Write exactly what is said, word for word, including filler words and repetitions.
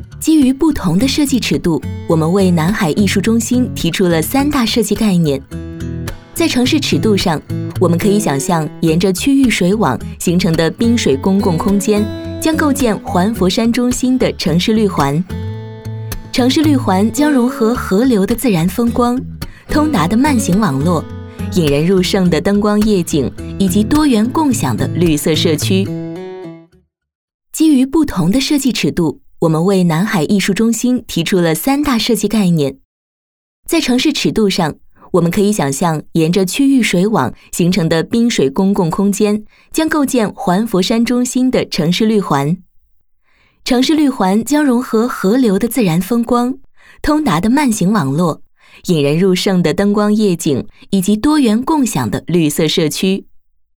基于不同的设计尺度，我们为南海艺术中心提出了三大设计概念。在城市尺度上，我们可以想象沿着区域水网形成的滨水公共空间将构建环佛山中心的城市绿环。城市绿环将融合河流的自然风光、通达的慢行网络、引人入胜的灯光夜景以及多元共享的绿色社区。基于不同的设计尺度，我们为南海艺术中心提出了三大设计概念。在城市尺度上，我们可以想象沿着区域水网形成的滨水公共空间将构建环佛山中心的城市绿环。城市绿环将融合河流的自然风光、通达的慢行网络、引人入胜的灯光夜景以及多元共享的绿色社区。